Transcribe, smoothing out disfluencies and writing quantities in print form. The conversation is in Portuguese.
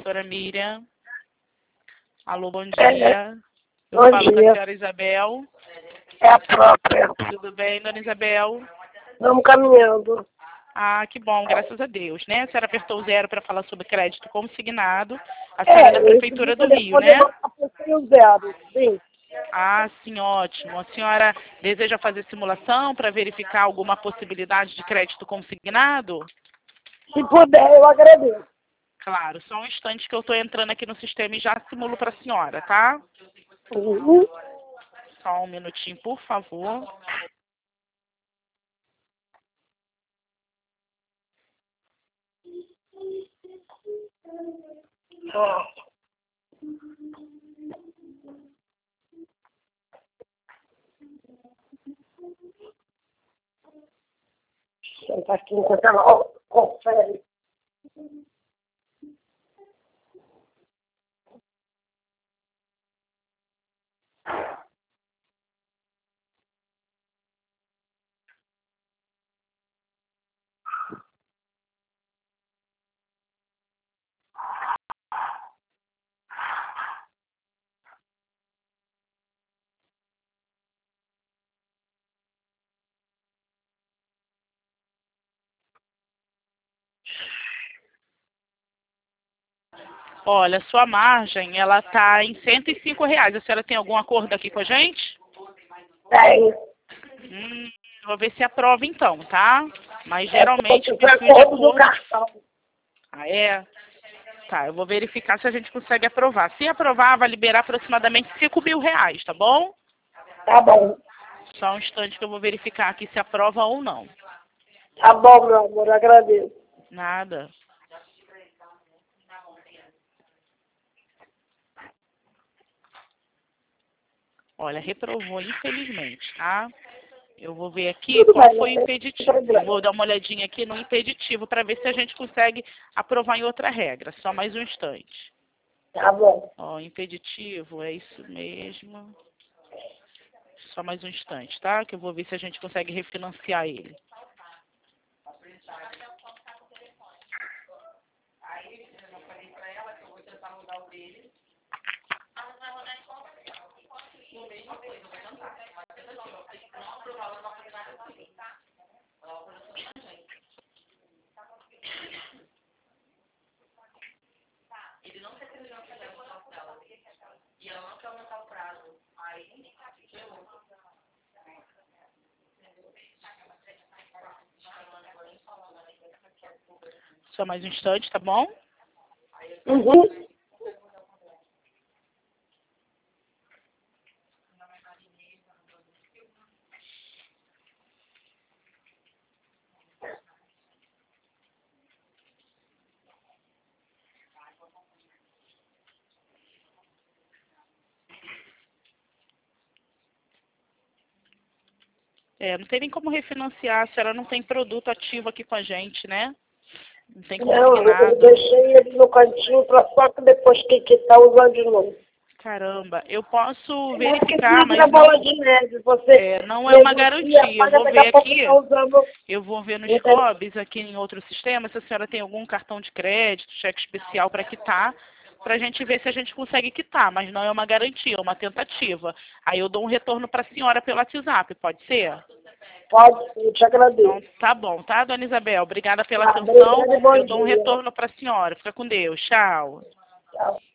doutora Miriam. Alô, bom É, dia. Eu bom falo com a dia. senhora Isabel. É a própria. Tudo bem, dona Isabel? Vamos caminhando. Ah, que bom, graças a Deus, né? A senhora apertou o 0 para falar sobre crédito consignado. A senhora é da Prefeitura do Rio, Poder né? botar o zero. Sim. Ah, sim, ótimo. A senhora deseja fazer simulação para verificar alguma possibilidade de crédito consignado? Se puder, eu agradeço. Claro, só um instante que eu estou entrando aqui no sistema e já simulo para a senhora, tá? Uhum. Só um minutinho, por favor. Ah. Senta aqui enquanto ela confere. Olha, sua margem, ela tá em R$ 105. A senhora tem algum acordo aqui com a gente? Tem. Vou ver se aprova então, tá? Mas É geralmente porque foi possui de acordo do acordo. cartão. Ah, é? Tá, eu vou verificar se a gente consegue aprovar. Se aprovar, vai liberar aproximadamente R$ 5.000, tá bom? Tá bom. Só um instante que eu vou verificar aqui se aprova ou não. Tá bom, meu amor. Agradeço. Nada. Olha, reprovou, infelizmente, tá? Eu vou ver aqui Tudo qual bem, foi o não tem impeditivo. Eu problema. vou dar uma olhadinha aqui no impeditivo para ver se a gente consegue aprovar em outra regra. Só mais um instante. Tá bom. Ó, impeditivo, é isso mesmo. Só mais um instante, tá? Que eu vou ver se a gente consegue refinanciar ele. Só mais um instante, tá bom? Uhum. É, não tem nem como refinanciar, a senhora não tem produto ativo aqui com a gente, né? Não tem Não, eu consignado. deixei ele no cantinho para só que depois que quitar usar de novo. Caramba, eu posso É porque verificar, fica mas bola não, de neve. Você não é uma negocia, garantia. Eu paga, vou daqui ver a pouco aqui, está usando. eu vou ver nos Entendeu? FOBs aqui em outro sistema se a senhora tem algum cartão de crédito, cheque especial para quitar, para a gente ver se a gente consegue quitar, mas não é uma garantia, é uma tentativa. Aí eu dou um retorno para a senhora pelo WhatsApp, pode ser? Pode sim, eu te Então, agradeço. tá bom, tá, dona Isabel? Obrigada pela Tá, atenção. obrigada e bom Eu dou um dia. retorno para a senhora. Fica com Deus. Tchau. Tchau.